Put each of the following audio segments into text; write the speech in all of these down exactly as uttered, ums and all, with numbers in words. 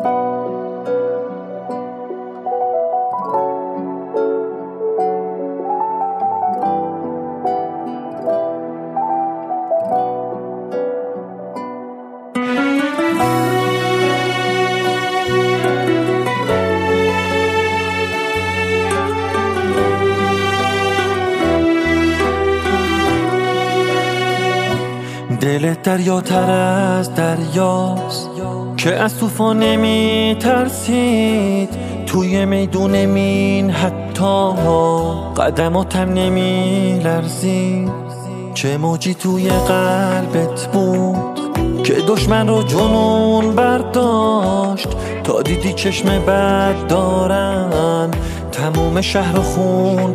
دلت دریاتر از دریاست که از طوفان نمی ترسید، توی میدون مین حتی قدماتم نمی لرزید. چه موجی توی قلبت بود که دشمن رو جنون برداشت، تا دیدی چشم بد دارن تموم شهر خون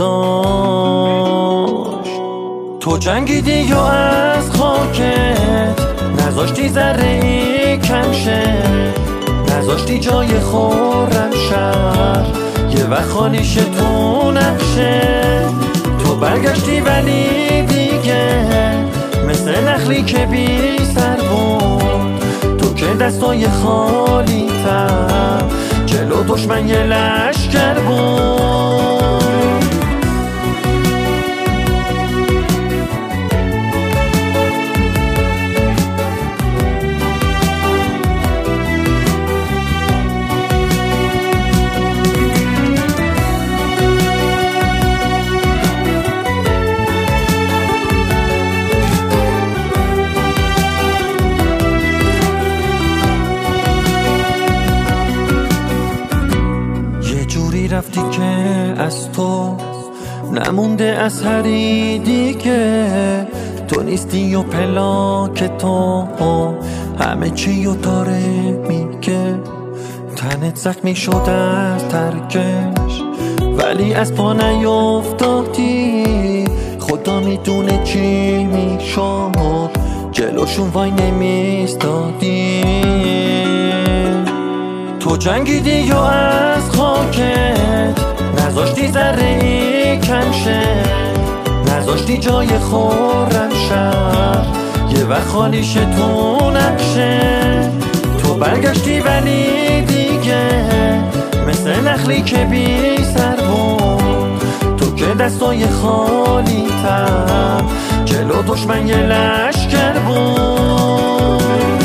برداشت. تو جنگیدی یا از خاکت نذاشتی ذره ای کم شه، نذاشتی جای خورم شهر یه وقت خالی شه تو نقشه. تو برگشتی ولی دیگه مثل نخلی که بی سر بود، تو که دستای خالی تر جلو دشمن یه لشکر بود. رفتی که از تو نمونده اثری دیگه، تو نیستی و پلاک تو همه چی رو داره میگه. تنت زخمی شد از ترکش ولی از پا نیفتادی، خدا میدونه چی میشد جلوشون وای نمیستادی. تو جنگیدی یا از خاکت نذاشتی ذره ای کم شه، نذاشتی جای خورم شهر یه وقت خالی شه تو نقشه. تو برگشتی ولی دیگه مثل نخلی که بی سر بود، تو که دستای خالی تر جلو دشمن یه لشکر بود.